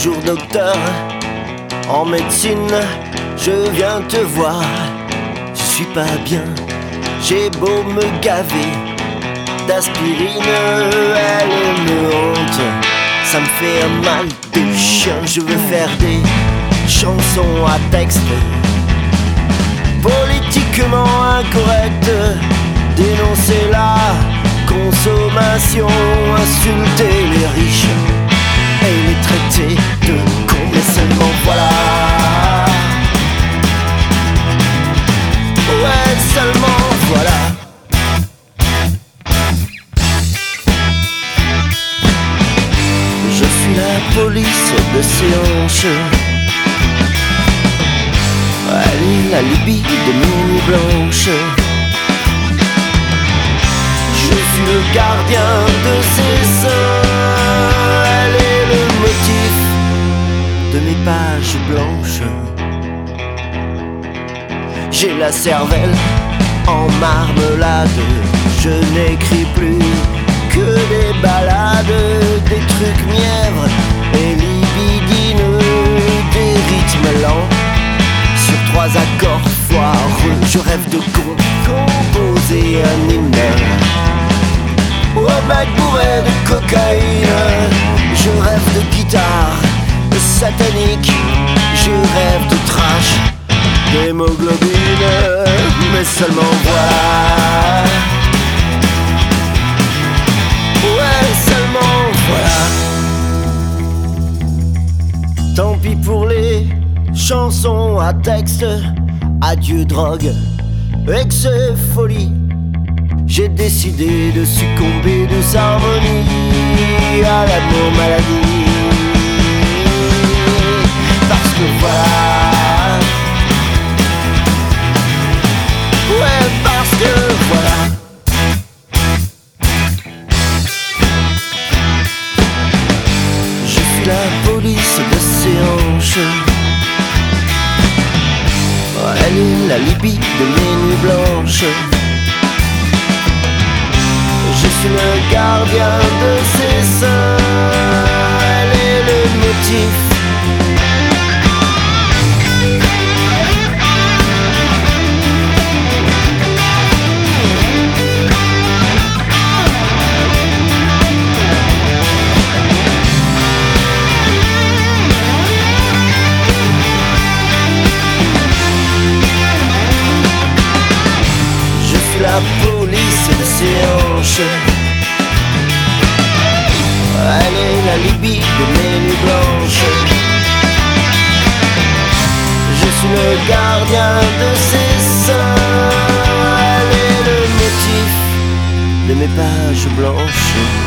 Bonjour docteur, en médecine, je viens te voir. Je suis pas bien, j'ai beau me gaver d'aspirine, elle me hante. Ça me fait un mal de chien, je veux faire des chansons à texte politiquement incorrectes, dénoncer la consommation, insulter les riches et les traiter de cons, mais seulement voilà. Ouais, seulement voilà. Je suis la police de ces hanches, elle est la Libye de mes nuits blanches. Je suis le gardien de ses seins, elle est le motif de mes pages blanches. J'ai la cervelle en marmelade, je n'écris plus que des balades, des trucs mièvres et libidineux, des rythmes lents sur 3 accords foireux. Je rêve de composer un hymne ou un mec bourré de cocaïne. Je rêve de guitare satanique, je rêve de trash, d'hémoglobine, mais seulement voilà. Ouais, seulement voilà. Tant pis pour les chansons à texte, adieu drogue, ex folie. J'ai décidé de succomber de harmonie à l'amour maladie. Parce que voilà. Ouais, parce que voilà. Je suis la police de ces hanches, elle est la Libye de mes nuits blanches. Je suis le gardien de ses seins, elle est le motif. Je suis la police de ses hanches, elle est la Libye de mes nuits blanches. Je suis le gardien de ses seins, elle est le motif de mes pages blanches.